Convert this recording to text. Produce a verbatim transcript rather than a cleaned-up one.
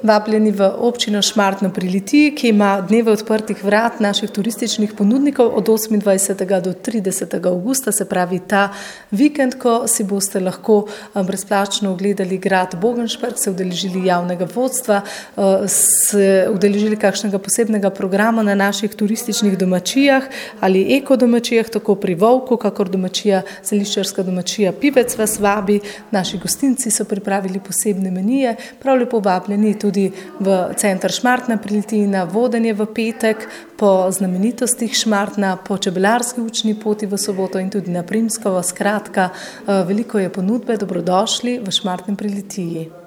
vabljeni v občino Šmartno pri Litiji, ki ima dneve odprtih vrat naših turističnih ponudnikov od osemindvajsetega do tridesetega avgusta, se pravi ta vikend, ko si boste lahko brezplačno ogledali grad Bogenšperk, se udeležili javnega vodstva, se udeležili kakšnega posebnega programa na naših turističnih domačijah ali ekodomačijah, tako pri Volku, kakor domačija, zeliščarska domačija Pivec vas vabi. Naši gostinci so pripravili posebne menije, prav lepo vabljeni tudi v center Šmartna pri Litiji na vodenje v petek, po znamenitostih Šmartna, po čebelarski učni poti v soboto in tudi na Primskovo. Skratka, veliko je ponudbe, dobrodošli v Šmartnem pri Litiji.